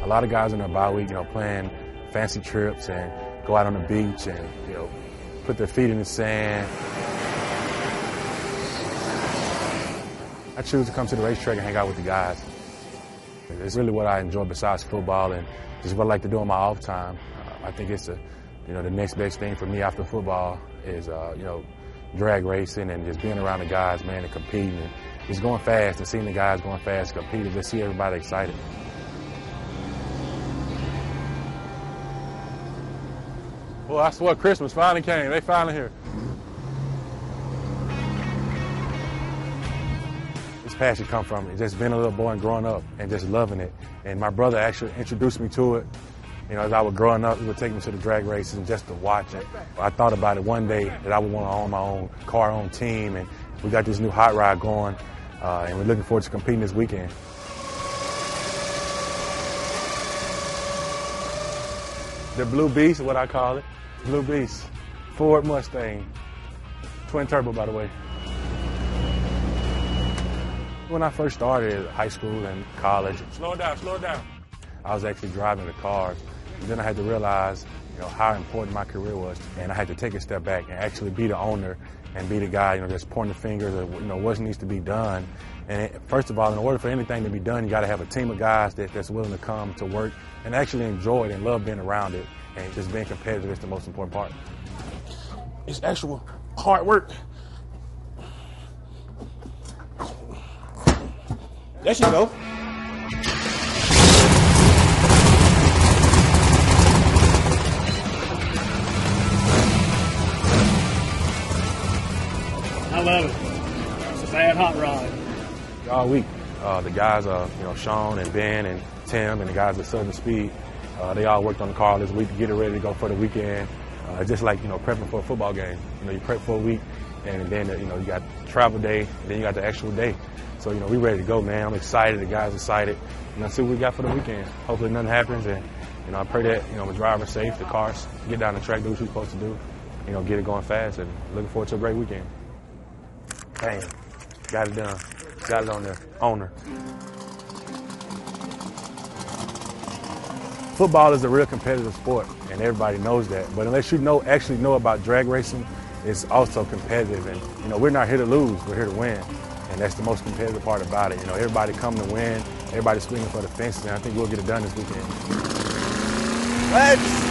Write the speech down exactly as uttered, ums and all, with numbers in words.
A lot of guys in their bye week, you know, plan fancy trips and go out on the beach and, you know, put their feet in the sand. I choose to come to the racetrack and hang out with the guys. It's really what I enjoy besides football and just what I like to do in my off time. Uh, I think it's a, you know, the next best thing for me after football is, uh, you know, drag racing and just being around the guys, man, and competing and just going fast and seeing the guys going fast, competing, just see everybody excited. Well, I swear Christmas finally came. They finally here. This passion come from just being a little boy and growing up and just loving it. And my brother actually introduced me to it. You know, as I was growing up, he would take me to the drag races and just to watch it. I thought about it one day that I would want to own my own car, own team, and we got this new hot rod going, uh, and we're looking forward to competing this weekend. The Blue Beast is what I call it. Blue Beast. Ford Mustang. Twin turbo, by the way. When I first started high school and college, slow it down, slow it down. I was actually driving the cars. And then I had to realize, you know, how important my career was. And I had to take a step back and actually be the owner and be the guy, you know, just pointing the fingers of, you know, what needs to be done. And it, first of all, in order for anything to be done, you got to have a team of guys that, that's willing to come to work and actually enjoy it and love being around it. And just being competitive is the most important part. It's actual hard work. There you go. I love it. It's a bad hot rod. All week, uh, the guys, uh, you know, Sean and Ben and Tim and the guys at Southern Speed, uh, they all worked on the car this week to get it ready to go for the weekend. Uh, just like, you know, prepping for a football game. You know, you prep for a week, and then, uh, you know, you got travel day, and then you got the actual day. So, you know, we ready to go, man. I'm excited. The guys excited. You know, see what we got for the weekend. Hopefully nothing happens, and, you know, I pray that, you know, the driver's safe, the cars get down the track, do what we're supposed to do, you know, get it going fast, and looking forward to a great weekend. Bam. Got it done. Got it on there. Owner. Football is a real competitive sport, and everybody knows that. But unless you know, actually know about drag racing, it's also competitive. And, you know, we're not here to lose. We're here to win. And that's the most competitive part about it. You know, everybody coming to win. Everybody swinging for the fences. And I think we'll get it done this weekend. Let's